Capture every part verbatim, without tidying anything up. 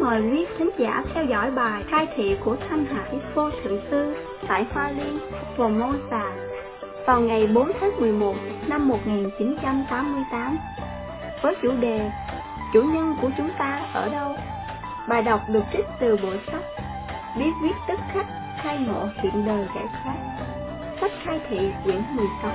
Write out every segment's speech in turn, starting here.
mời quý khán giả theo dõi bài khai thị của Thanh Hải Vô Thượng Sư tại Hoa Liên, Formosa vào ngày bốn tháng mười một năm một nghìn chín trăm tám mươi tám với chủ đề Chủ nhân của chúng ta ở đâu? Bài đọc được trích từ bộ sách Biết viết tức khắc khai ngộ hiện đời giải thoát, sách khai thị quyển mười sáu.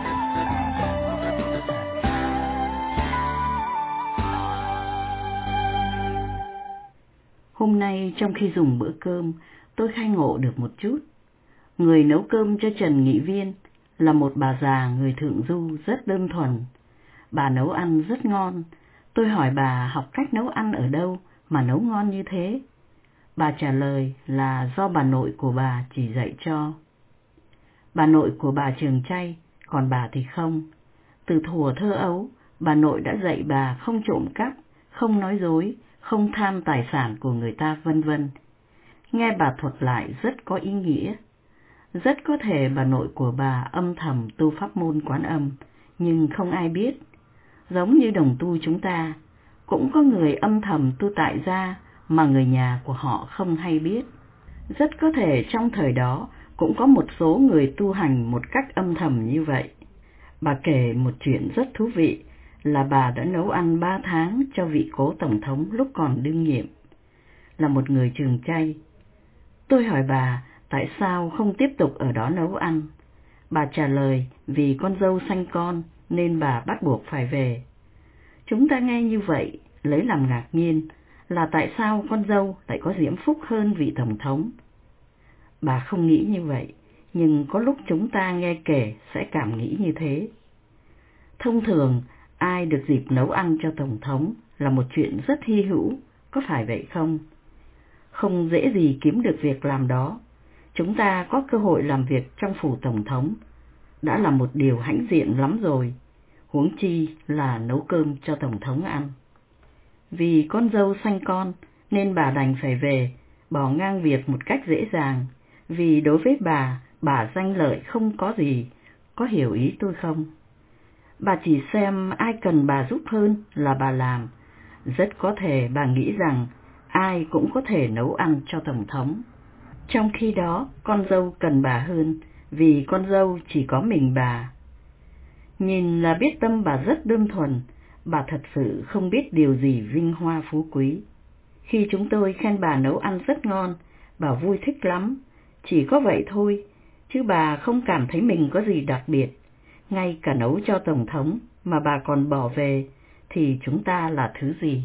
Hôm nay trong khi dùng bữa cơm, tôi khai ngộ được một chút. Người nấu cơm cho Trần Nghị Viên là một bà già người Thượng Du rất đơn thuần. Bà nấu ăn rất ngon. Tôi hỏi bà học cách nấu ăn ở đâu mà nấu ngon như thế. Bà trả lời là do bà nội của bà chỉ dạy cho. Bà nội của bà trường chay, còn bà thì không. Từ thuở thơ ấu, bà nội đã dạy bà không trộm cắp, không nói dối, không tham tài sản của người ta, vân vân. Nghe bà thuật lại rất có ý nghĩa. Rất có thể bà nội của bà âm thầm tu pháp môn Quán Âm, nhưng không ai biết. Giống như đồng tu chúng ta, cũng có người âm thầm tu tại gia mà người nhà của họ không hay biết. Rất có thể trong thời đó cũng có một số người tu hành một cách âm thầm như vậy. Bà kể một chuyện rất thú vị là bà đã nấu ăn ba tháng cho vị cố tổng thống lúc còn đương nhiệm, là một người trường chay. Tôi hỏi bà tại sao không tiếp tục ở đó nấu ăn. Bà trả lời vì con dâu sanh con nên bà bắt buộc phải về. Chúng ta nghe như vậy lấy làm ngạc nhiên là tại sao con dâu lại có diễm phúc hơn vị tổng thống. Bà không nghĩ như vậy, nhưng có lúc chúng ta nghe kể sẽ cảm nghĩ như thế. Thông thường, ai được dịp nấu ăn cho tổng thống là một chuyện rất hy hữu, có phải vậy không? Không dễ gì kiếm được việc làm đó. Chúng ta có cơ hội làm việc trong phủ tổng thống đã là một điều hãnh diện lắm rồi, huống chi là nấu cơm cho tổng thống ăn. Vì con dâu sanh con nên bà đành phải về, bỏ ngang việc một cách dễ dàng, vì đối với bà, bà danh lợi không có gì, có hiểu ý tôi không? Bà chỉ xem ai cần bà giúp hơn là bà làm. Rất có thể bà nghĩ rằng ai cũng có thể nấu ăn cho tổng thống. Trong khi đó, con dâu cần bà hơn, vì con dâu chỉ có mình bà. Nhìn là biết tâm bà rất đơn thuần, bà thật sự không biết điều gì vinh hoa phú quý. Khi chúng tôi khen bà nấu ăn rất ngon, bà vui thích lắm, chỉ có vậy thôi, chứ bà không cảm thấy mình có gì đặc biệt. Ngay cả nấu cho tổng thống mà bà còn bỏ về, thì chúng ta là thứ gì?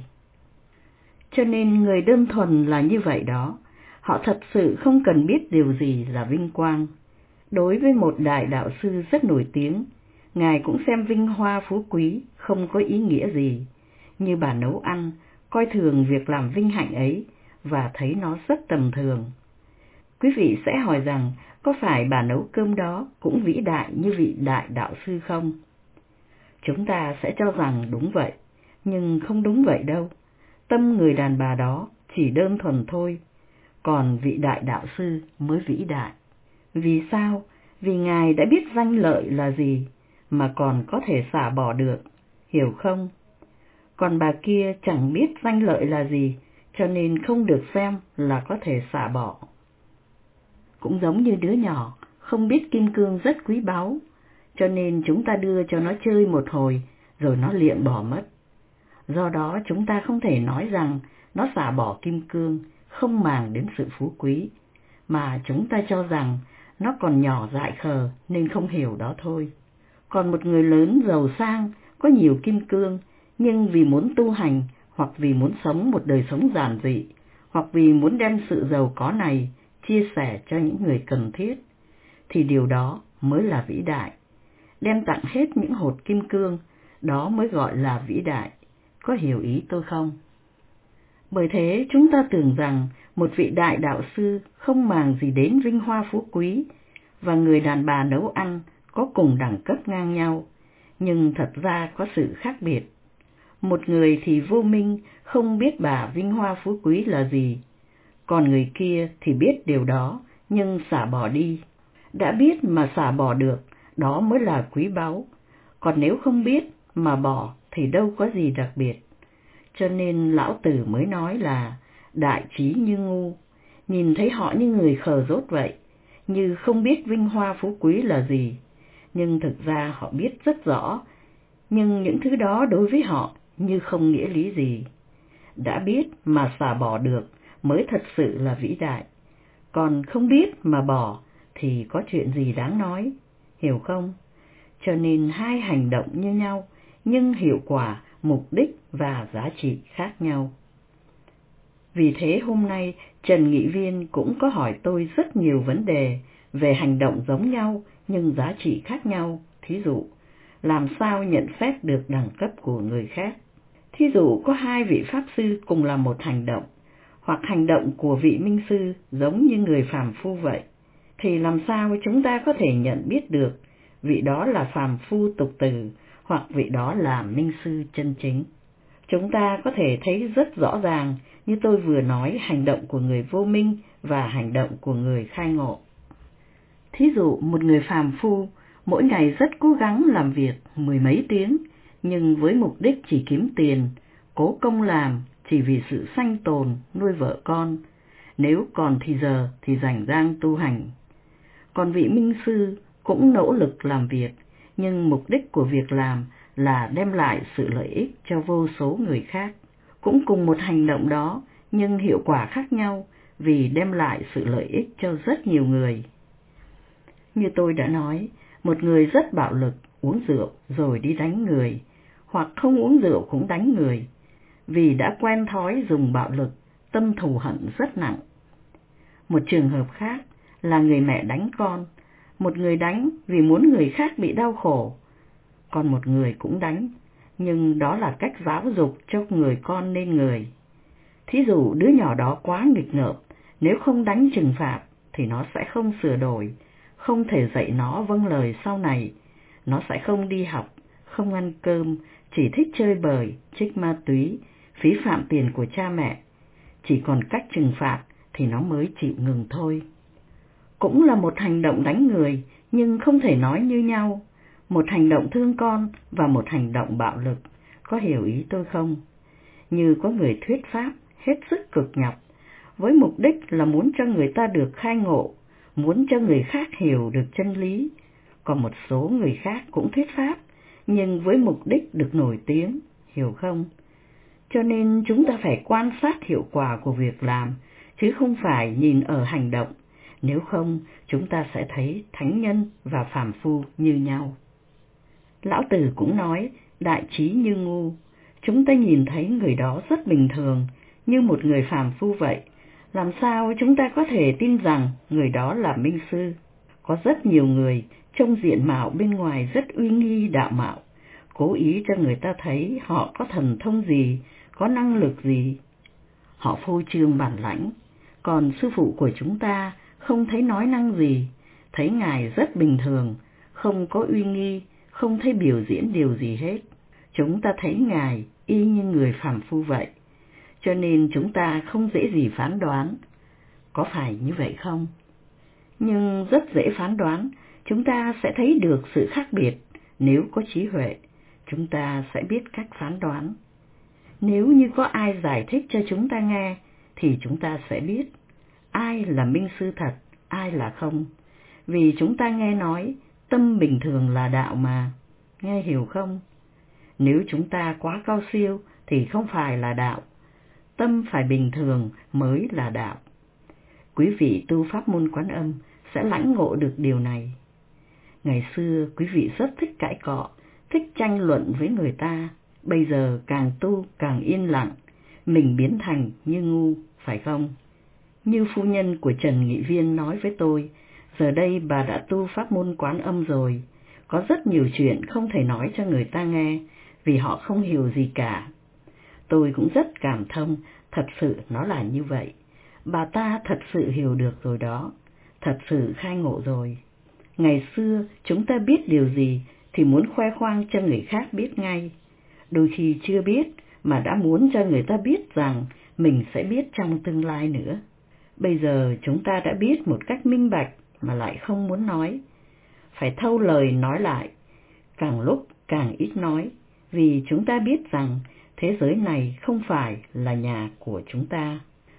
Cho nên người đơn thuần là như vậy đó, họ thật sự không cần biết điều gì là vinh quang. Đối với một đại đạo sư rất nổi tiếng, Ngài cũng xem vinh hoa phú quý không có ý nghĩa gì, như bà nấu ăn, coi thường việc làm vinh hạnh ấy và thấy nó rất tầm thường. Quý vị sẽ hỏi rằng, có phải bà nấu cơm đó cũng vĩ đại như vị đại đạo sư không? Chúng ta sẽ cho rằng đúng vậy, nhưng không đúng vậy đâu. Tâm người đàn bà đó chỉ đơn thuần thôi, còn vị đại đạo sư mới vĩ đại. Vì sao? Vì Ngài đã biết danh lợi là gì, mà còn có thể xả bỏ được, hiểu không? Còn bà kia chẳng biết danh lợi là gì, cho nên không được xem là có thể xả bỏ. Cũng giống như đứa nhỏ, không biết kim cương rất quý báu, cho nên chúng ta đưa cho nó chơi một hồi, rồi nó liệng bỏ mất. Do đó chúng ta không thể nói rằng nó xả bỏ kim cương, không màng đến sự phú quý, mà chúng ta cho rằng nó còn nhỏ dại khờ nên không hiểu đó thôi. Còn một người lớn giàu sang, có nhiều kim cương, nhưng vì muốn tu hành, hoặc vì muốn sống một đời sống giản dị, hoặc vì muốn đem sự giàu có này chia sẻ cho những người cần thiết, thì điều đó mới là vĩ đại. Đem tặng hết những hột kim cương, đó mới gọi là vĩ đại. Có hiểu ý tôi không? Bởi thế chúng ta tưởng rằng một vị đại đạo sư không màng gì đến vinh hoa phú quý, và người đàn bà nấu ăn có cùng đẳng cấp ngang nhau, nhưng thật ra có sự khác biệt. Một người thì vô minh, không biết bà vinh hoa phú quý là gì, còn người kia thì biết điều đó, nhưng xả bỏ đi. Đã biết mà xả bỏ được, đó mới là quý báu, còn nếu không biết mà bỏ thì đâu có gì đặc biệt. Cho nên Lão Tử mới nói là đại trí như ngu, nhìn thấy họ như người khờ dốt vậy, như không biết vinh hoa phú quý là gì, nhưng thực ra họ biết rất rõ, nhưng những thứ đó đối với họ như không nghĩa lý gì. Đã biết mà xả bỏ được mới thật sự là vĩ đại, còn không biết mà bỏ thì có chuyện gì đáng nói, hiểu không? Cho nên hai hành động như nhau, nhưng hiệu quả, mục đích và giá trị khác nhau. Vì thế hôm nay Trần Nghị Viên cũng có hỏi tôi rất nhiều vấn đề về hành động giống nhau nhưng giá trị khác nhau. Thí dụ, làm sao nhận xét được đẳng cấp của người khác? Thí dụ có hai vị Pháp Sư cùng làm một hành động, hoặc hành động của vị Minh Sư giống như người phàm phu vậy, thì làm sao chúng ta có thể nhận biết được vị đó là phàm phu tục tử hoặc vị đó là Minh Sư chân chính? Chúng ta có thể thấy rất rõ ràng như tôi vừa nói hành động của người vô minh và hành động của người khai ngộ. Thí dụ một người phàm phu mỗi ngày rất cố gắng làm việc mười mấy tiếng, nhưng với mục đích chỉ kiếm tiền, cố công làm chỉ vì sự sanh tồn, nuôi vợ con, nếu còn thì giờ thì rảnh rang tu hành. Còn vị Minh Sư cũng nỗ lực làm việc, nhưng mục đích của việc làm là đem lại sự lợi ích cho vô số người khác. Cũng cùng một hành động đó, nhưng hiệu quả khác nhau vì đem lại sự lợi ích cho rất nhiều người. Như tôi đã nói, một người rất bạo lực, uống rượu rồi đi đánh người, hoặc không uống rượu cũng đánh người, vì đã quen thói dùng bạo lực, tâm thù hận rất nặng. Một trường hợp khác là người mẹ đánh con, một người đánh vì muốn người khác bị đau khổ, còn một người cũng đánh, nhưng đó là cách giáo dục cho người con nên người. Thí dụ đứa nhỏ đó quá nghịch ngợm, nếu không đánh trừng phạt thì nó sẽ không sửa đổi, không thể dạy nó vâng lời sau này, nó sẽ không đi học, không ăn cơm, chỉ thích chơi bời, trích ma túy, phí phạm tiền của cha mẹ. Chỉ còn cách trừng phạt thì nó mới chịu ngừng thôi. Cũng là một hành động đánh người, nhưng không thể nói như nhau. Một hành động thương con và một hành động bạo lực, có hiểu ý tôi không? Như có người thuyết pháp hết sức cực nhọc, với mục đích là muốn cho người ta được khai ngộ, muốn cho người khác hiểu được chân lý. Còn một số người khác cũng thuyết pháp, nhưng với mục đích được nổi tiếng, hiểu không? Cho nên chúng ta phải quan sát hiệu quả của việc làm, chứ không phải nhìn ở hành động, nếu không chúng ta sẽ thấy thánh nhân và phàm phu như nhau. Lão Tử cũng nói, đại trí như ngu, chúng ta nhìn thấy người đó rất bình thường, như một người phàm phu vậy, làm sao chúng ta có thể tin rằng người đó là Minh Sư? Có rất nhiều người trông diện mạo bên ngoài rất uy nghi đạo mạo, cố ý cho người ta thấy họ có thần thông gì, có năng lực gì. Họ phô trương bản lãnh, còn sư phụ của chúng ta không thấy nói năng gì, thấy ngài rất bình thường, không có uy nghi, không thấy biểu diễn điều gì hết. Chúng ta thấy ngài y như người phàm phu vậy, cho nên chúng ta không dễ gì phán đoán. Có phải như vậy không? Nhưng rất dễ phán đoán, chúng ta sẽ thấy được sự khác biệt. Nếu có trí huệ, chúng ta sẽ biết cách phán đoán. Nếu như có ai giải thích cho chúng ta nghe, thì chúng ta sẽ biết ai là Minh Sư thật, ai là không. Vì chúng ta nghe nói, tâm bình thường là đạo mà, nghe hiểu không? Nếu chúng ta quá cao siêu thì không phải là đạo, tâm phải bình thường mới là đạo. Quý vị tu pháp môn Quán Âm sẽ lãnh ngộ được điều này. Ngày xưa quý vị rất thích cãi cọ, thích tranh luận với người ta, bây giờ càng tu càng yên lặng, mình biến thành như ngu, phải không? Như phu nhân của Trần Nghị Viên nói với tôi, giờ đây bà đã tu pháp môn Quán Âm rồi, có rất nhiều chuyện không thể nói cho người ta nghe, vì họ không hiểu gì cả. Tôi cũng rất cảm thông, thật sự nó là như vậy. Bà ta thật sự hiểu được rồi đó, thật sự khai ngộ rồi. Ngày xưa chúng ta biết điều gì thì muốn khoe khoang cho người khác biết ngay. Đôi khi chưa biết mà đã muốn cho người ta biết rằng mình sẽ biết trong tương lai nữa. Bây giờ chúng ta đã biết một cách minh bạch mà lại không muốn nói. Phải thâu lời nói lại, càng lúc càng ít nói, vì chúng ta biết rằng thế giới này không phải là nhà của chúng ta.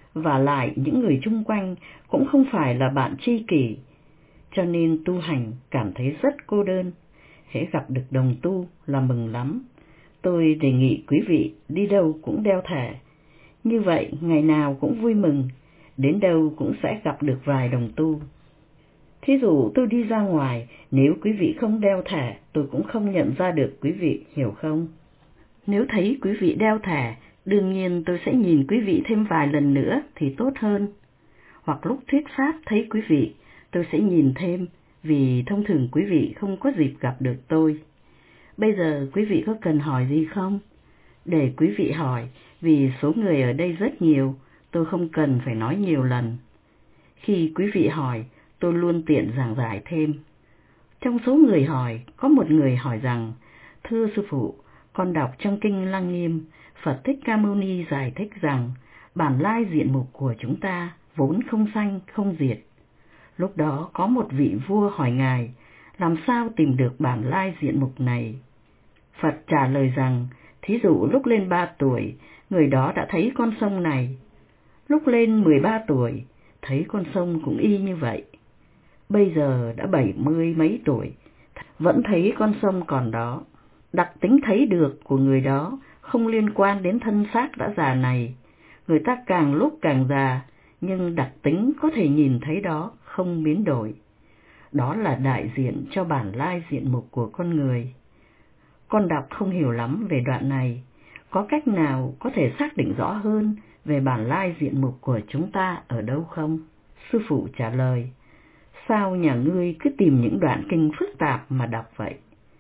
và lại những người chung quanh cũng không phải là bạn tri kỷ, cho nên tu hành cảm thấy rất cô đơn. Hễ gặp được đồng tu là mừng lắm. Tôi đề nghị quý vị đi đâu cũng đeo thẻ. Như vậy ngày nào cũng vui mừng, đến đâu cũng sẽ gặp được vài đồng tu. Thí dụ tôi đi ra ngoài, nếu quý vị không đeo thẻ, tôi cũng không nhận ra được quý vị, hiểu không? Nếu thấy quý vị đeo thẻ, đương nhiên tôi sẽ nhìn quý vị thêm vài lần nữa thì tốt hơn. Hoặc lúc thuyết pháp thấy quý vị, tôi sẽ nhìn thêm, vì thông thường quý vị không có dịp gặp được tôi. Bây giờ quý vị có cần hỏi gì không? Để quý vị hỏi, vì số người ở đây rất nhiều, tôi không cần phải nói nhiều lần. Khi quý vị hỏi, tôi luôn tiện giảng giải thêm. Trong số người hỏi, có một người hỏi rằng, thưa sư phụ, con đọc trong kinh Lăng Nghiêm, Phật Thích Ca Mâu Ni giải thích rằng, bản lai diện mục của chúng ta vốn không sanh không diệt. Lúc đó có một vị vua hỏi ngài, làm sao tìm được bản lai diện mục này? Phật trả lời rằng, thí dụ lúc lên ba tuổi, người đó đã thấy con sông này. Lúc lên mười ba tuổi, thấy con sông cũng y như vậy. Bây giờ đã bảy mươi mấy tuổi, vẫn thấy con sông còn đó. Đặc tính thấy được của người đó không liên quan đến thân xác đã già này. Người ta càng lúc càng già, nhưng đặc tính có thể nhìn thấy đó không biến đổi. Đó là đại diện cho bản lai diện mục của con người. Con đọc không hiểu lắm về đoạn này, có cách nào có thể xác định rõ hơn về bản lai diện mục của chúng ta ở đâu không? Sư phụ trả lời, sao nhà ngươi cứ tìm những đoạn kinh phức tạp mà đọc vậy?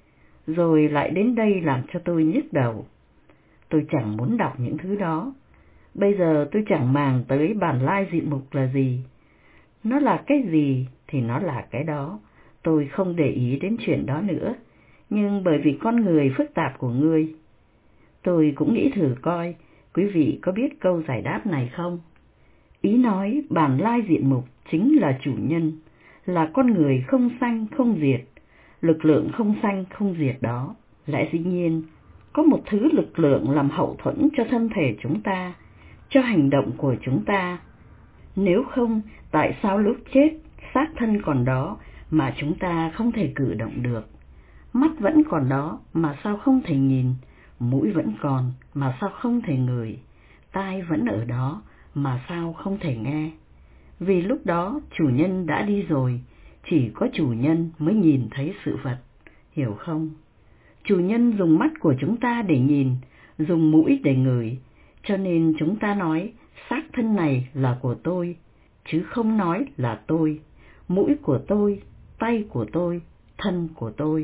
Rồi lại đến đây làm cho tôi nhức đầu. Tôi chẳng muốn đọc những thứ đó. Bây giờ tôi chẳng màng tới bản lai diện mục là gì. Nó là cái gì thì nó là cái đó. Tôi không để ý đến chuyện đó nữa. Nhưng bởi vì con người phức tạp của ngươi, tôi cũng nghĩ thử coi quý vị có biết câu giải đáp này không? Ý nói bản lai diện mục chính là chủ nhân, là con người không sanh không diệt, lực lượng không sanh không diệt đó. Lẽ dĩ nhiên, có một thứ lực lượng làm hậu thuẫn cho thân thể chúng ta, cho hành động của chúng ta. Nếu không, tại sao lúc chết, xác thân còn đó mà chúng ta không thể cử động được? Mắt vẫn còn đó mà sao không thể nhìn, mũi vẫn còn mà sao không thể ngửi, tai vẫn ở đó mà sao không thể nghe. Vì lúc đó chủ nhân đã đi rồi, chỉ có chủ nhân mới nhìn thấy sự vật, hiểu không? Chủ nhân dùng mắt của chúng ta để nhìn, dùng mũi để ngửi, cho nên chúng ta nói xác thân này là của tôi, chứ không nói là tôi, mũi của tôi, tay của tôi, thân của tôi.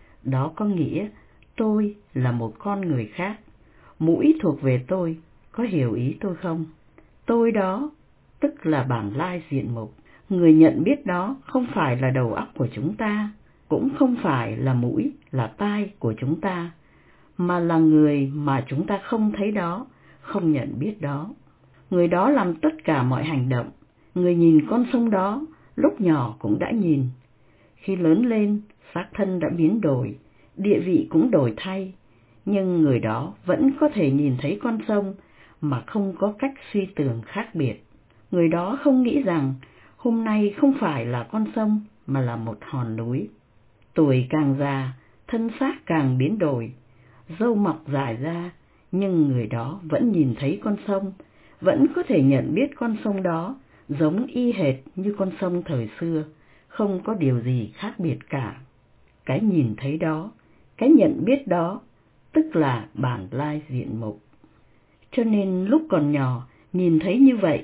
Đó có nghĩa tôi là một con người khác, mũi thuộc về tôi, có hiểu ý tôi không? Tôi đó, tức là bản lai diện mục. Người nhận biết đó không phải là đầu óc của chúng ta, cũng không phải là mũi, là tai của chúng ta, mà là người mà chúng ta không thấy đó, không nhận biết đó. Người đó làm tất cả mọi hành động. Người nhìn con sông đó, lúc nhỏ cũng đã nhìn. Khi lớn lên, xác thân đã biến đổi, địa vị cũng đổi thay, nhưng người đó vẫn có thể nhìn thấy con sông mà không có cách suy tưởng khác biệt. Người đó không nghĩ rằng hôm nay không phải là con sông mà là một hòn núi. Tuổi càng già, thân xác càng biến đổi, râu mọc dài ra, nhưng người đó vẫn nhìn thấy con sông, vẫn có thể nhận biết con sông đó giống y hệt như con sông thời xưa, không có điều gì khác biệt cả. Cái nhìn thấy đó, cái nhận biết đó, tức là bản lai diện mục. Cho nên lúc còn nhỏ nhìn thấy như vậy,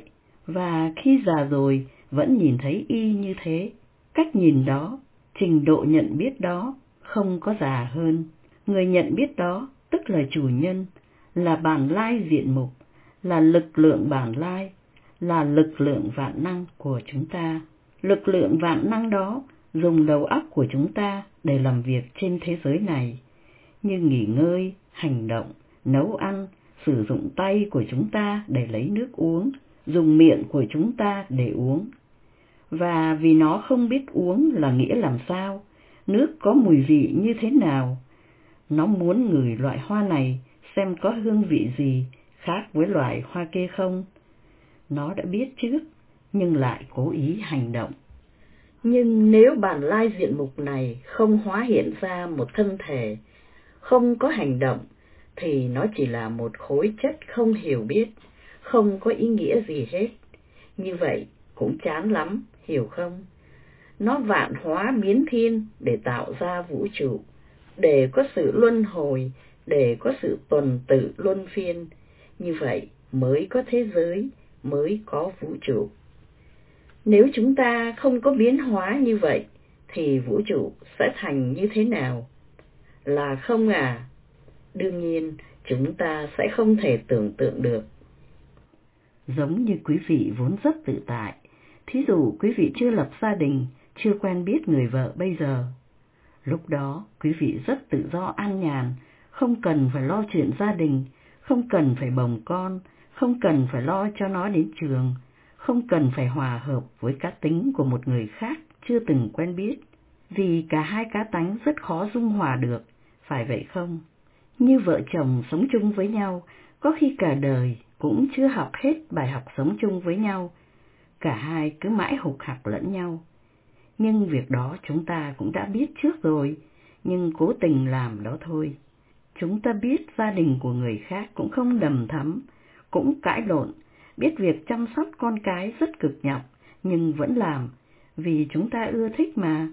và khi già rồi vẫn nhìn thấy y như thế. Cách nhìn đó, trình độ nhận biết đó không có già hơn. Người nhận biết đó tức là chủ nhân, là bản lai diện mục, là lực lượng bản lai, là lực lượng vạn năng của chúng ta. Lực lượng vạn năng đó dùng đầu óc của chúng ta để làm việc trên thế giới này, như nghỉ ngơi, hành động, nấu ăn, sử dụng tay của chúng ta để lấy nước uống, dùng miệng của chúng ta để uống. Và vì nó không biết uống là nghĩa làm sao, nước có mùi vị như thế nào, nó muốn ngửi loại hoa này xem có hương vị gì khác với loại hoa kia không. nó đã biết trước, nhưng lại cố ý hành động. Nhưng nếu bản lai diện mục này không hóa hiện ra một thân thể, không có hành động, thì nó chỉ là một khối chất không hiểu biết, không có ý nghĩa gì hết. Như vậy cũng chán lắm, hiểu không? Nó vạn hóa biến thiên để tạo ra vũ trụ, để có sự luân hồi, để có sự tuần tự luân phiên. Như vậy mới có thế giới, mới có vũ trụ. Nếu chúng ta không có biến hóa như vậy, thì vũ trụ sẽ thành như thế nào? Là không à? Đương nhiên, chúng ta sẽ không thể tưởng tượng được. Giống như quý vị vốn rất tự tại, thí dụ quý vị chưa lập gia đình, chưa quen biết người vợ bây giờ. Lúc đó, quý vị rất tự do an nhàn, không cần phải lo chuyện gia đình, không cần phải bồng con, không cần phải lo cho nó đến trường, không cần phải hòa hợp với cá tính của một người khác chưa từng quen biết, vì cả hai cá tánh rất khó dung hòa được, phải vậy không? Như vợ chồng sống chung với nhau, có khi cả đời cũng chưa học hết bài học sống chung với nhau, cả hai cứ mãi hụt hặc lẫn nhau. Nhưng việc đó chúng ta cũng đã biết trước rồi, nhưng cố tình làm đó thôi. Chúng ta biết gia đình của người khác cũng không đầm thắm, cũng cãi lộn, biết việc chăm sóc con cái rất cực nhọc, nhưng vẫn làm, vì chúng ta ưa thích mà.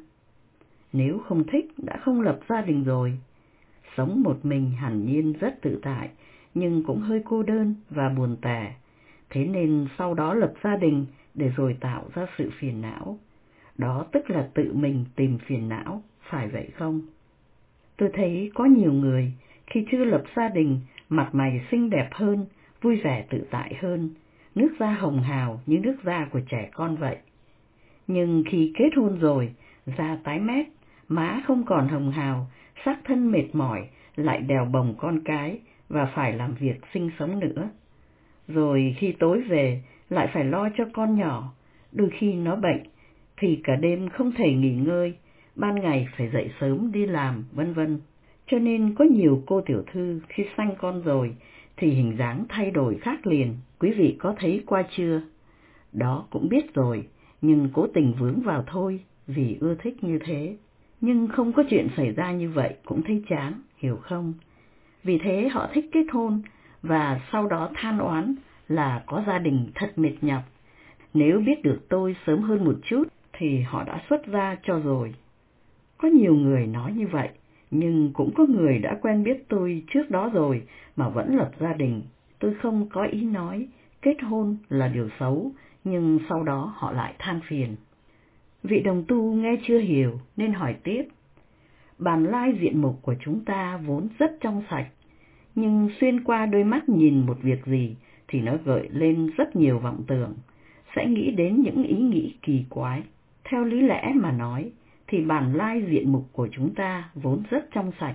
Nếu không thích đã không lập gia đình rồi. Sống một mình hẳn nhiên rất tự tại, nhưng cũng hơi cô đơn và buồn tẻ. Thế nên sau đó lập gia đình để rồi tạo ra sự phiền não. Đó tức là tự mình tìm phiền não, phải vậy không? Tôi thấy có nhiều người khi chưa lập gia đình, mặt mày xinh đẹp hơn, vui vẻ tự tại hơn, nước da hồng hào như nước da của trẻ con vậy. Nhưng khi kết hôn rồi, da tái mét, má không còn hồng hào, xác thân mệt mỏi, lại đèo bồng con cái và phải làm việc sinh sống nữa. Rồi khi tối về, lại phải lo cho con nhỏ, đôi khi nó bệnh, thì cả đêm không thể nghỉ ngơi, ban ngày phải dậy sớm đi làm, vân vân. Cho nên có nhiều cô tiểu thư khi sanh con rồi thì hình dáng thay đổi khác liền, quý vị có thấy qua chưa? Đó cũng biết rồi, nhưng cố tình vướng vào thôi, vì ưa thích như thế. Nhưng không có chuyện xảy ra như vậy cũng thấy chán, hiểu không? Vì thế họ thích kết hôn và sau đó than oán là có gia đình thật mệt nhọc. Nếu biết được tôi sớm hơn một chút thì họ đã xuất gia cho rồi. Có nhiều người nói như vậy, nhưng cũng có người đã quen biết tôi trước đó rồi mà vẫn lập gia đình. Tôi không có ý nói kết hôn là điều xấu, nhưng sau đó họ lại than phiền. Vị đồng tu nghe chưa hiểu nên hỏi tiếp. Bản lai diện mục của chúng ta vốn rất trong sạch, nhưng xuyên qua đôi mắt nhìn một việc gì thì nó gợi lên rất nhiều vọng tưởng, sẽ nghĩ đến những ý nghĩ kỳ quái. Theo lý lẽ mà nói, thì bản lai diện mục của chúng ta vốn rất trong sạch,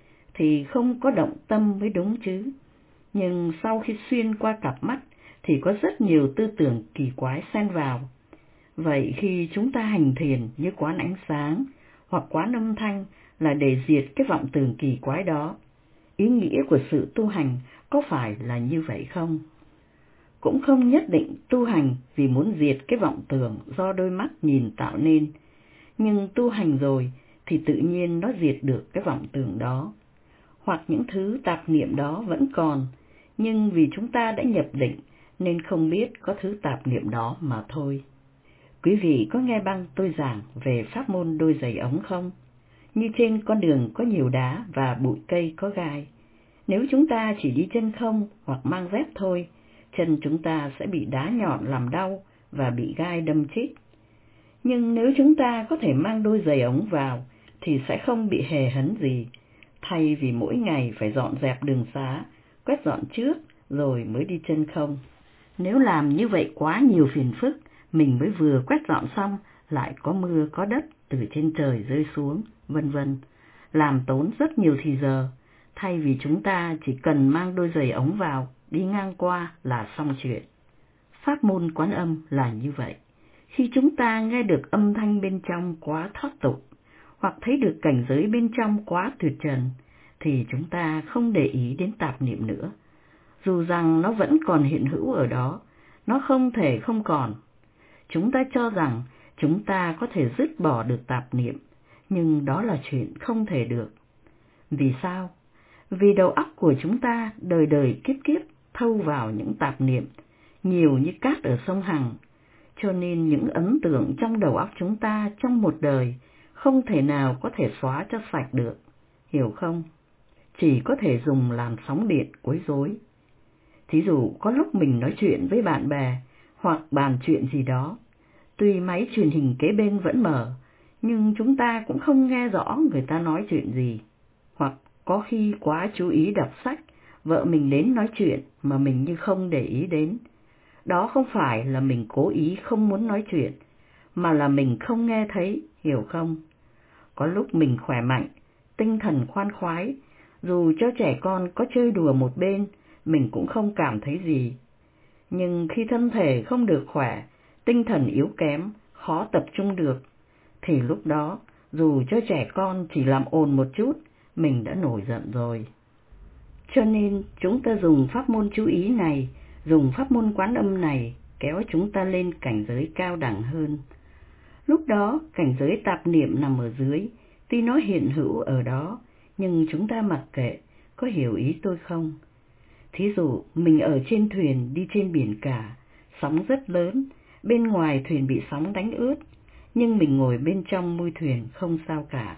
thì không có động tâm mới đúng chứ. Nhưng sau khi xuyên qua cặp mắt, thì có rất nhiều tư tưởng kỳ quái xen vào. Vậy khi chúng ta hành thiền như quán ánh sáng, hoặc quán âm thanh là để diệt cái vọng tưởng kỳ quái đó. Ý nghĩa của sự tu hành có phải là như vậy không? Cũng không nhất định tu hành vì muốn diệt cái vọng tưởng do đôi mắt nhìn tạo nên, nhưng tu hành rồi thì tự nhiên nó diệt được cái vọng tưởng đó. Hoặc những thứ tạp niệm đó vẫn còn, nhưng vì chúng ta đã nhập định nên không biết có thứ tạp niệm đó mà thôi. Quý vị có nghe băng tôi giảng về pháp môn đôi giày ống không? Như trên con đường có nhiều đá và bụi cây có gai. Nếu chúng ta chỉ đi chân không hoặc mang dép thôi, chân chúng ta sẽ bị đá nhọn làm đau và bị gai đâm chích. Nhưng nếu chúng ta có thể mang đôi giày ống vào thì sẽ không bị hề hấn gì, thay vì mỗi ngày phải dọn dẹp đường xá, quét dọn trước rồi mới đi chân không. Nếu làm như vậy quá nhiều phiền phức, mình mới vừa quét dọn xong lại có mưa có đất từ trên trời rơi xuống, vân vân, làm tốn rất nhiều thì giờ, thay vì chúng ta chỉ cần mang đôi giày ống vào, đi ngang qua là xong chuyện. Pháp môn Quán Âm là như vậy. Khi chúng ta nghe được âm thanh bên trong quá thoát tục, hoặc thấy được cảnh giới bên trong quá tuyệt trần, thì chúng ta không để ý đến tạp niệm nữa. Dù rằng nó vẫn còn hiện hữu ở đó, nó không thể không còn. Chúng ta cho rằng chúng ta có thể dứt bỏ được tạp niệm, nhưng đó là chuyện không thể được. Vì sao? Vì đầu óc của chúng ta đời đời kiếp kiếp thâu vào những tạp niệm, nhiều như cát ở sông Hằng, cho nên những ấn tượng trong đầu óc chúng ta trong một đời không thể nào có thể xóa cho sạch được, hiểu không? Chỉ có thể dùng làn sóng điện quấy rối. Thí dụ có lúc mình nói chuyện với bạn bè hoặc bàn chuyện gì đó, tuy máy truyền hình kế bên vẫn mở, nhưng chúng ta cũng không nghe rõ người ta nói chuyện gì. Hoặc có khi quá chú ý đọc sách, vợ mình đến nói chuyện mà mình như không để ý đến. Đó không phải là mình cố ý không muốn nói chuyện, mà là mình không nghe thấy, hiểu không? Có lúc mình khỏe mạnh, tinh thần khoan khoái, dù cho trẻ con có chơi đùa một bên, mình cũng không cảm thấy gì. Nhưng khi thân thể không được khỏe, tinh thần yếu kém, khó tập trung được, thì lúc đó, dù cho trẻ con chỉ làm ồn một chút, mình đã nổi giận rồi. Cho nên, chúng ta dùng pháp môn chú ý này, dùng pháp môn quán âm này, kéo chúng ta lên cảnh giới cao đẳng hơn. Lúc đó, cảnh giới tạp niệm nằm ở dưới, tuy nó hiện hữu ở đó, nhưng chúng ta mặc kệ, có hiểu ý tôi không? Thí dụ, mình ở trên thuyền đi trên biển cả, sóng rất lớn, bên ngoài thuyền bị sóng đánh ướt, nhưng mình ngồi bên trong mui thuyền không sao cả.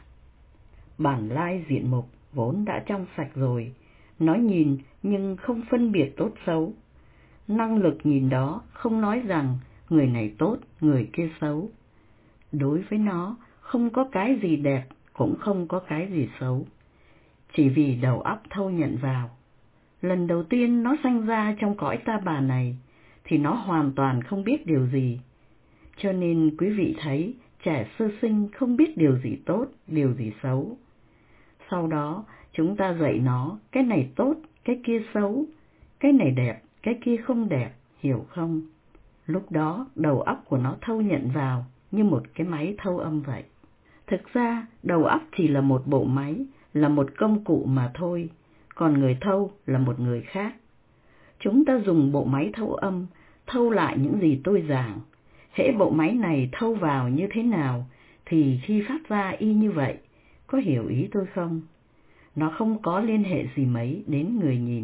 Bản lai diện mục vốn đã trong sạch rồi, nói nhìn nhưng không phân biệt tốt xấu. Năng lực nhìn đó không nói rằng người này tốt, người kia xấu. Đối với nó không có cái gì đẹp, cũng không có cái gì xấu. Chỉ vì đầu óc thâu nhận vào. Lần đầu tiên nó sanh ra trong cõi ta bà này, thì nó hoàn toàn không biết điều gì. Cho nên quý vị thấy trẻ sơ sinh không biết điều gì tốt, điều gì xấu. Sau đó chúng ta dạy nó cái này tốt, cái kia xấu, cái này đẹp, cái kia không đẹp, hiểu không? Lúc đó đầu óc của nó thâu nhận vào như một cái máy thâu âm vậy. Thực ra đầu óc chỉ là một bộ máy, là một công cụ mà thôi, còn người thâu là một người khác. Chúng ta dùng bộ máy thâu âm, thâu lại những gì tôi giảng. Hễ bộ máy này thâu vào như thế nào, thì khi phát ra y như vậy, có hiểu ý tôi không? Nó không có liên hệ gì mấy đến người nhìn.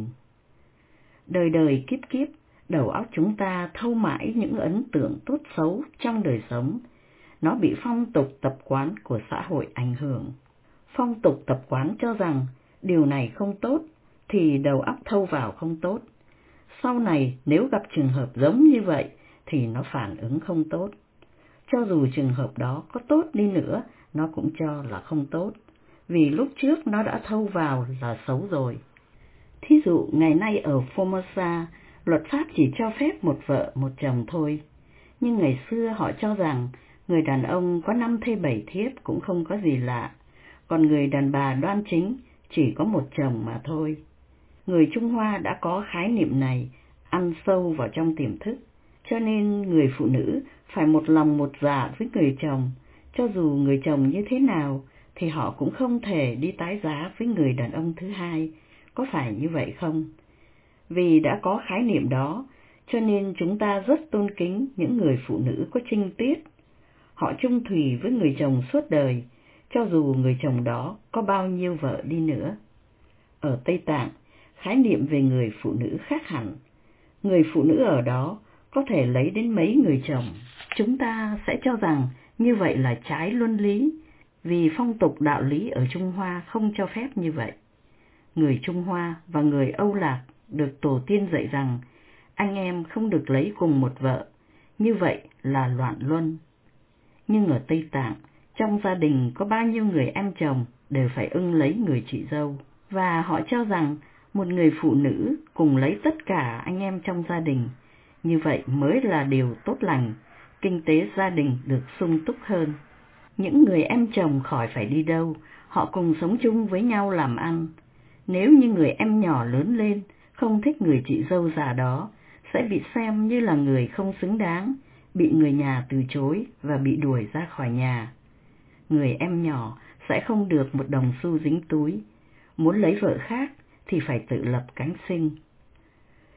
Đời đời kiếp kiếp, đầu óc chúng ta thâu mãi những ấn tượng tốt xấu trong đời sống. Nó bị phong tục tập quán của xã hội ảnh hưởng. Phong tục tập quán cho rằng điều này không tốt, thì đầu óc thâu vào không tốt. Sau này nếu gặp trường hợp giống như vậy, thì nó phản ứng không tốt. Cho dù trường hợp đó có tốt đi nữa, nó cũng cho là không tốt, vì lúc trước nó đã thâu vào là xấu rồi. Thí dụ ngày nay ở Formosa, luật pháp chỉ cho phép một vợ một chồng thôi. Nhưng ngày xưa họ cho rằng người đàn ông có năm thê bảy thiếp cũng không có gì lạ, còn người đàn bà đoan chính chỉ có một chồng mà thôi. Người Trung Hoa đã có khái niệm này ăn sâu vào trong tiềm thức, cho nên người phụ nữ phải một lòng một dạ với người chồng, cho dù người chồng như thế nào thì họ cũng không thể đi tái giá với người đàn ông thứ hai, có phải như vậy không? Vì đã có khái niệm đó, cho nên chúng ta rất tôn kính những người phụ nữ có trinh tiết. Họ chung thủy với người chồng suốt đời, cho dù người chồng đó có bao nhiêu vợ đi nữa. Ở Tây Tạng, khái niệm về người phụ nữ khác hẳn. Người phụ nữ ở đó có thể lấy đến mấy người chồng. Chúng ta sẽ cho rằng như vậy là trái luân lý, vì phong tục đạo lý ở Trung Hoa không cho phép như vậy. Người Trung Hoa và người Âu Lạc được tổ tiên dạy rằng anh em không được lấy cùng một vợ, như vậy là loạn luân. Nhưng ở Tây Tạng, trong gia đình có bao nhiêu người em chồng đều phải ưng lấy người chị dâu, và họ cho rằng một người phụ nữ cùng lấy tất cả anh em trong gia đình, như vậy mới là điều tốt lành, kinh tế gia đình được sung túc hơn. Những người em chồng khỏi phải đi đâu, họ cùng sống chung với nhau làm ăn. Nếu như người em nhỏ lớn lên, không thích người chị dâu già đó, sẽ bị xem như là người không xứng đáng, bị người nhà từ chối và bị đuổi ra khỏi nhà. Người em nhỏ sẽ không được một đồng xu dính túi, muốn lấy vợ khác thì phải tự lập cánh sinh.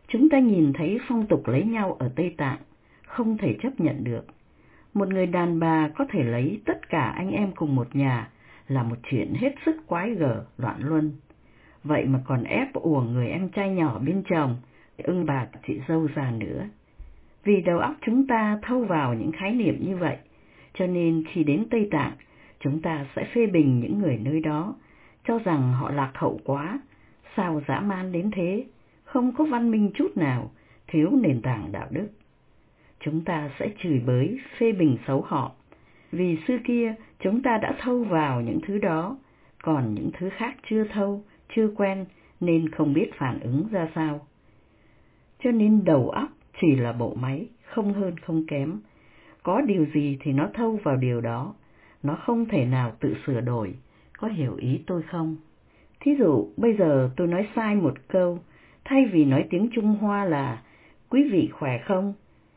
Chúng ta nhìn thấy phong tục lấy nhau ở Tây Tạng, không thể chấp nhận được. Một người đàn bà có thể lấy tất cả anh em cùng một nhà là một chuyện hết sức quái gở, loạn luân. Vậy mà còn ép uổng người em trai nhỏ bên chồng, ưng bà chị dâu già nữa. Vì đầu óc chúng ta thâu vào những khái niệm như vậy, cho nên khi đến Tây Tạng, chúng ta sẽ phê bình những người nơi đó, cho rằng họ lạc hậu quá, sao dã man đến thế, không có văn minh chút nào, thiếu nền tảng đạo đức. Chúng ta sẽ chửi bới, phê bình xấu họ, vì xưa kia chúng ta đã thâu vào những thứ đó, còn những thứ khác chưa thâu, chưa quen nên không biết phản ứng ra sao. Cho nên đầu óc chỉ là bộ máy, không hơn không kém. Có điều gì thì nó thâu vào điều đó, nó không thể nào tự sửa đổi, có hiểu ý tôi không? Thí dụ, bây giờ tôi nói sai một câu, thay vì nói tiếng Trung Hoa là quý vị khỏe không,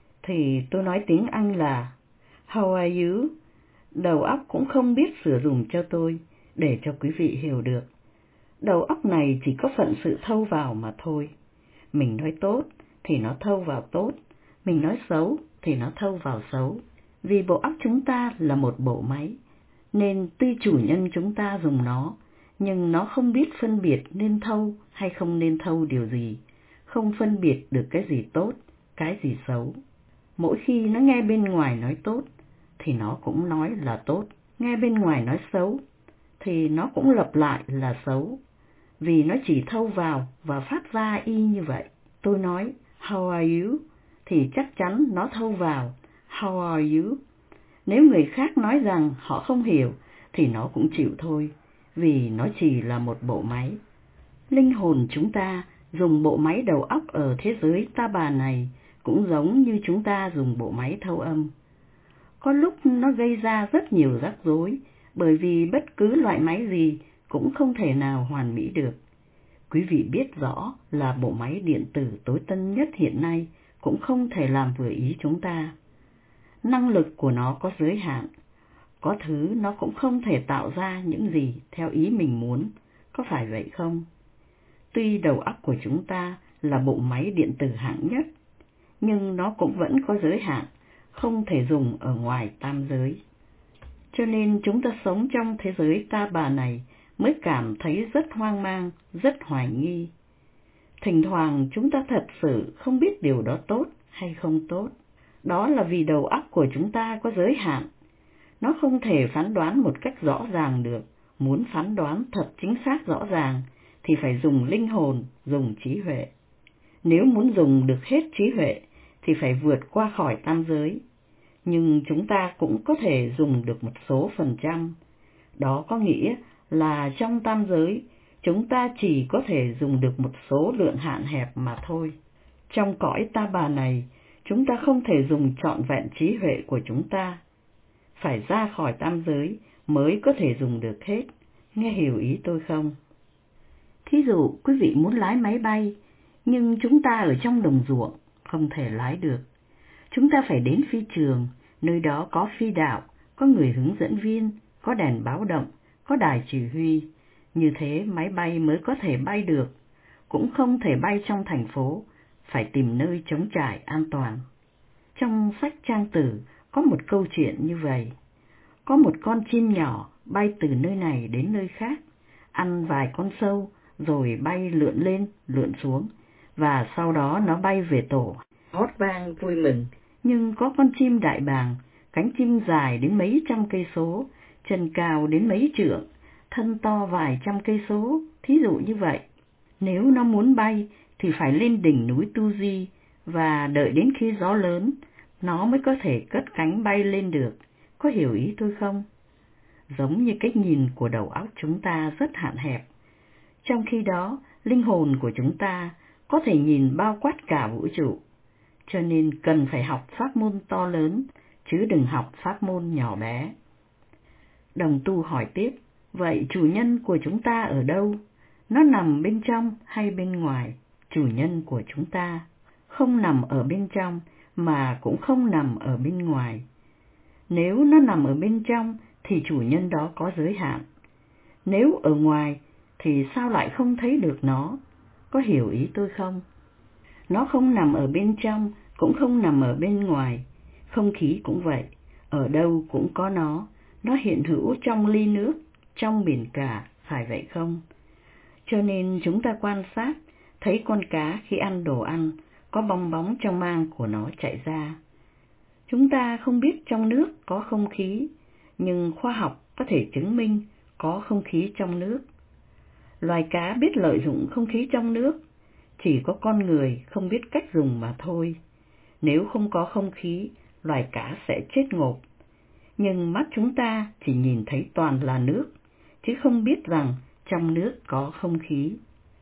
thì tôi nói tiếng Anh là How are you? Đầu óc cũng không biết sửa dùng cho tôi, để cho quý vị hiểu được. Đầu óc này chỉ có phận sự thâu vào mà thôi. Mình nói tốt thì nó thâu vào tốt, mình nói xấu thì nó thâu vào xấu. Vì bộ óc chúng ta là một bộ máy, nên tuy chủ nhân chúng ta dùng nó, nhưng nó không biết phân biệt nên thâu hay không nên thâu điều gì, không phân biệt được cái gì tốt, cái gì xấu. Mỗi khi nó nghe bên ngoài nói tốt, thì nó cũng nói là tốt, nghe bên ngoài nói xấu, thì nó cũng lặp lại là xấu, vì nó chỉ thâu vào và phát ra y như vậy. Tôi nói, how are you? Thì chắc chắn nó thâu vào, how are you? Nếu người khác nói rằng họ không hiểu, thì nó cũng chịu thôi, vì nó chỉ là một bộ máy. Linh hồn chúng ta dùng bộ máy đầu óc ở thế giới ta bà này cũng giống như chúng ta dùng bộ máy thâu âm. Có lúc nó gây ra rất nhiều rắc rối, bởi vì bất cứ loại máy gì cũng không thể nào hoàn mỹ được. Quý vị biết rõ là bộ máy điện tử tối tân nhất hiện nay cũng không thể làm vừa ý chúng ta. Năng lực của nó có giới hạn, có thứ nó cũng không thể tạo ra những gì theo ý mình muốn, có phải vậy không? Tuy đầu óc của chúng ta là bộ máy điện tử hạng nhất, nhưng nó cũng vẫn có giới hạn, không thể dùng ở ngoài tam giới. Cho nên chúng ta sống trong thế giới ta bà này mới cảm thấy rất hoang mang, rất hoài nghi. Thỉnh thoảng chúng ta thật sự không biết điều đó tốt hay không tốt. Đó là vì đầu óc của chúng ta có giới hạn. Nó không thể phán đoán một cách rõ ràng được. Muốn phán đoán thật chính xác rõ ràng thì phải dùng linh hồn, dùng trí huệ. Nếu muốn dùng được hết trí huệ thì phải vượt qua khỏi tam giới. Nhưng chúng ta cũng có thể dùng được một số phần trăm. Đó có nghĩa là trong tam giới, chúng ta chỉ có thể dùng được một số lượng hạn hẹp mà thôi. Trong cõi ta bà này, chúng ta không thể dùng trọn vẹn trí huệ của chúng ta. Phải ra khỏi tam giới mới có thể dùng được hết. Nghe hiểu ý tôi không? Thí dụ, quý vị muốn lái máy bay, nhưng chúng ta ở trong đồng ruộng, không thể lái được. Chúng ta phải đến phi trường, nơi đó có phi đạo, có người hướng dẫn viên, có đèn báo động, có đài chỉ huy. Như thế máy bay mới có thể bay được, cũng không thể bay trong thành phố, phải tìm nơi trống trải an toàn. Trong sách Trang Tử có một câu chuyện như vậy. Có một con chim nhỏ bay từ nơi này đến nơi khác, ăn vài con sâu, rồi bay lượn lên, lượn xuống, và sau đó nó bay về tổ, hót vang vui mừng. Nhưng có con chim đại bàng, cánh chim dài đến mấy trăm cây số, chân cao đến mấy trượng, thân to vài trăm cây số, thí dụ như vậy. Nếu nó muốn bay thì phải lên đỉnh núi Tu Di, và đợi đến khi gió lớn, nó mới có thể cất cánh bay lên được. Có hiểu ý tôi không? Giống như cách nhìn của đầu óc chúng ta rất hạn hẹp. Trong khi đó, linh hồn của chúng ta có thể nhìn bao quát cả vũ trụ. Cho nên cần phải học pháp môn to lớn, chứ đừng học pháp môn nhỏ bé. Đồng tu hỏi tiếp, vậy chủ nhân của chúng ta ở đâu? Nó nằm bên trong hay bên ngoài? Chủ nhân của chúng ta không nằm ở bên trong, mà cũng không nằm ở bên ngoài. Nếu nó nằm ở bên trong, thì chủ nhân đó có giới hạn. Nếu ở ngoài, thì sao lại không thấy được nó? Có hiểu ý tôi không? Nó không nằm ở bên trong, cũng không nằm ở bên ngoài. Không khí cũng vậy, ở đâu cũng có nó, nó hiện hữu trong ly nước, trong biển cả, phải vậy không? Cho nên chúng ta quan sát, thấy con cá khi ăn đồ ăn, có bong bóng trong mang của nó chạy ra. Chúng ta không biết trong nước có không khí, nhưng khoa học có thể chứng minh có không khí trong nước. Loài cá biết lợi dụng không khí trong nước, chỉ có con người không biết cách dùng mà thôi. Nếu không có không khí, loài cá sẽ chết ngộp. Nhưng mắt chúng ta chỉ nhìn thấy toàn là nước, chứ không biết rằng trong nước có không khí.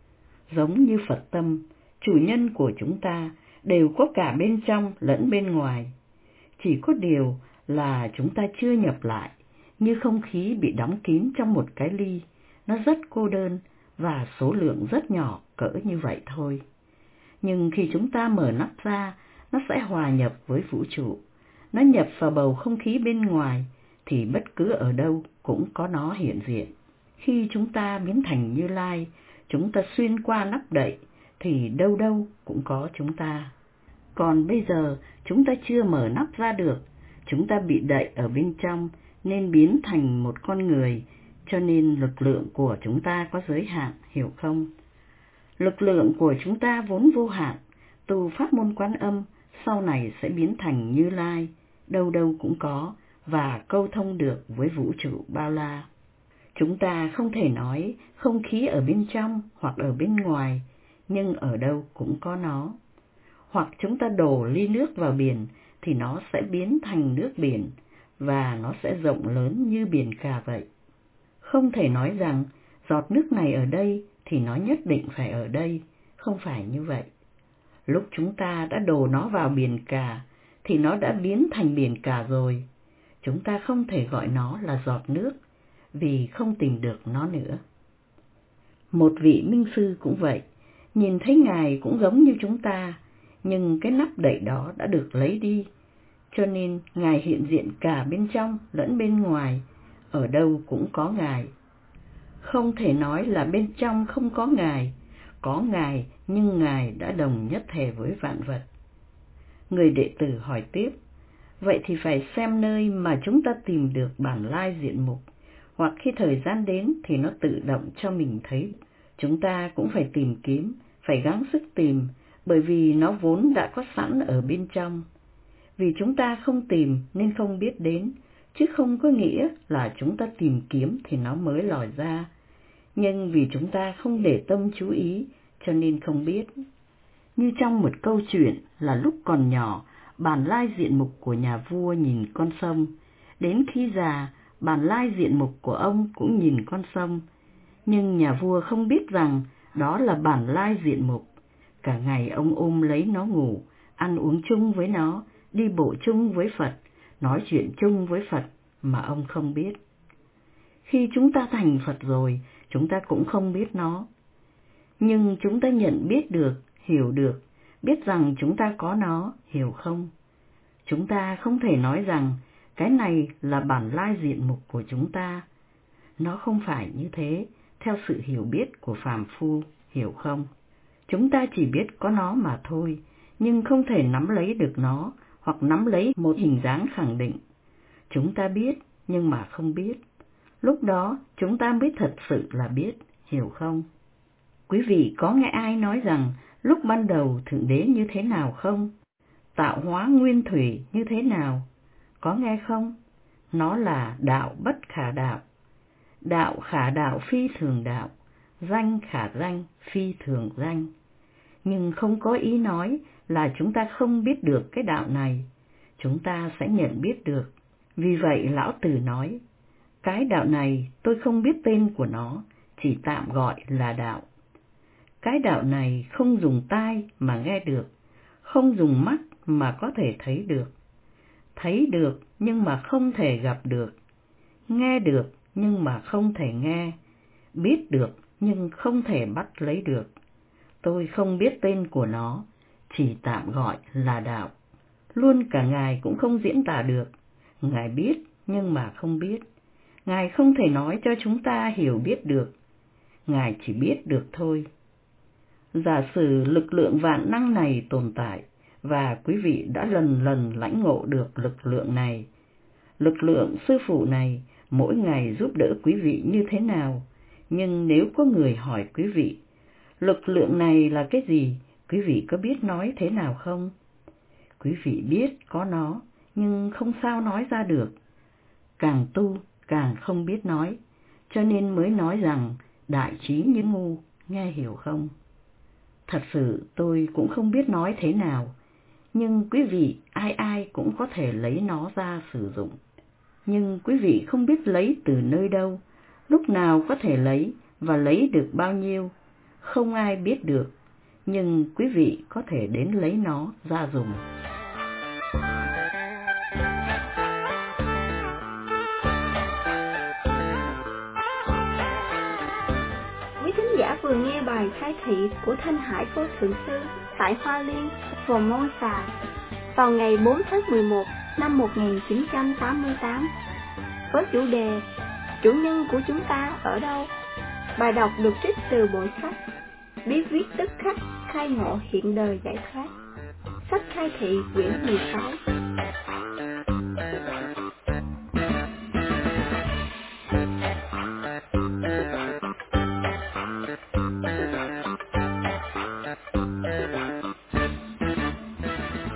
Giống như Phật tâm, chủ nhân của chúng ta đều có cả bên trong lẫn bên ngoài. Chỉ có điều là chúng ta chưa nhập lại, như không khí bị đóng kín trong một cái ly, nó rất cô đơn và số lượng rất nhỏ cỡ như vậy thôi. Nhưng khi chúng ta mở nắp ra, nó sẽ hòa nhập với vũ trụ. Nó nhập vào bầu không khí bên ngoài, thì bất cứ ở đâu cũng có nó hiện diện. Khi chúng ta biến thành Như Lai, chúng ta xuyên qua nắp đậy, thì đâu đâu cũng có chúng ta. Còn bây giờ, chúng ta chưa mở nắp ra được, chúng ta bị đậy ở bên trong, nên biến thành một con người, cho nên lực lượng của chúng ta có giới hạn, hiểu không? Lực lượng của chúng ta vốn vô hạn, tu pháp môn Quán Âm, sau này sẽ biến thành Như Lai, đâu đâu cũng có, và câu thông được với vũ trụ bao la. Chúng ta không thể nói không khí ở bên trong hoặc ở bên ngoài, nhưng ở đâu cũng có nó. Hoặc chúng ta đổ ly nước vào biển, thì nó sẽ biến thành nước biển, và nó sẽ rộng lớn như biển cả vậy. Không thể nói rằng giọt nước này ở đây thì nó nhất định phải ở đây, không phải như vậy. Lúc chúng ta đã đổ nó vào biển cả, thì nó đã biến thành biển cả rồi. Chúng ta không thể gọi nó là giọt nước, vì không tìm được nó nữa. Một vị minh sư cũng vậy, nhìn thấy Ngài cũng giống như chúng ta, nhưng cái nắp đậy đó đã được lấy đi, cho nên Ngài hiện diện cả bên trong lẫn bên ngoài, ở đâu cũng có Ngài. Không thể nói là bên trong không có Ngài, có Ngài nhưng Ngài đã đồng nhất thể với vạn vật. Người đệ tử hỏi tiếp, vậy thì phải xem nơi mà chúng ta tìm được bản lai diện mục, hoặc khi thời gian đến thì nó tự động cho mình thấy. Chúng ta cũng phải tìm kiếm, phải gắng sức tìm, bởi vì nó vốn đã có sẵn ở bên trong. Vì chúng ta không tìm nên không biết đến, chứ không có nghĩa là chúng ta tìm kiếm thì nó mới lòi ra. Nhưng vì chúng ta không để tâm chú ý, cho nên không biết. Như trong một câu chuyện là lúc còn nhỏ, bản lai diện mục của nhà vua nhìn con sông. Đến khi già, bản lai diện mục của ông cũng nhìn con sông. Nhưng nhà vua không biết rằng đó là bản lai diện mục. Cả ngày ông ôm lấy nó ngủ, ăn uống chung với nó, đi bộ chung với Phật, nói chuyện chung với Phật mà ông không biết. Khi chúng ta thành Phật rồi, chúng ta cũng không biết nó. Nhưng chúng ta nhận biết được, hiểu được, biết rằng chúng ta có nó, hiểu không? Chúng ta không thể nói rằng cái này là bản lai diện mục của chúng ta. Nó không phải như thế, theo sự hiểu biết của phàm phu, hiểu không? Chúng ta chỉ biết có nó mà thôi, nhưng không thể nắm lấy được nó, hoặc nắm lấy một hình dáng khẳng định. Chúng ta biết, nhưng mà không biết. Lúc đó, chúng ta mới thật sự là biết, hiểu không? Quý vị có nghe ai nói rằng lúc ban đầu Thượng Đế như thế nào không? Tạo hóa nguyên thủy như thế nào? Có nghe không? Nó là đạo bất khả đạo. Đạo khả đạo phi thường đạo, danh khả danh phi thường danh. Nhưng không có ý nói là chúng ta không biết được cái đạo này, chúng ta sẽ nhận biết được. Vì vậy Lão Tử nói, cái đạo này tôi không biết tên của nó, chỉ tạm gọi là đạo. Cái đạo này không dùng tai mà nghe được, không dùng mắt mà có thể thấy được. Thấy được nhưng mà không thể gặp được, nghe được nhưng mà không thể nghe, biết được nhưng không thể bắt lấy được. Tôi không biết tên của nó, chỉ tạm gọi là đạo. Luôn cả Ngài cũng không diễn tả được. Ngài biết nhưng mà không biết. Ngài không thể nói cho chúng ta hiểu biết được. Ngài chỉ biết được thôi. Giả sử lực lượng vạn năng này tồn tại, và quý vị đã lần lần lãnh ngộ được lực lượng này. Lực lượng sư phụ này mỗi ngày giúp đỡ quý vị như thế nào? Nhưng nếu có người hỏi quý vị, lực lượng này là cái gì? Quý vị có biết nói thế nào không? Quý vị biết có nó, nhưng không sao nói ra được. Càng tu, càng không biết nói, cho nên mới nói rằng đại trí như ngu, nghe hiểu không? Thật sự tôi cũng không biết nói thế nào, nhưng quý vị ai ai cũng có thể lấy nó ra sử dụng. Nhưng quý vị không biết lấy từ nơi đâu, lúc nào có thể lấy và lấy được bao nhiêu, không ai biết được, nhưng quý vị có thể đến lấy nó ra dùng. Quý thính giả vừa nghe bài khai thị của Thanh Hải Vô Thượng Sư tại Hoa Liên, Formosa vào ngày bốn tháng mười một năm một nghìn chín trăm tám mươi tám với chủ đề Chủ nhân của chúng ta ở đâu? Bài đọc được trích từ bộ sách Biết viết tức khắc khai ngộ hiện đời giải thoát, sách khai thị quyển mười sáu.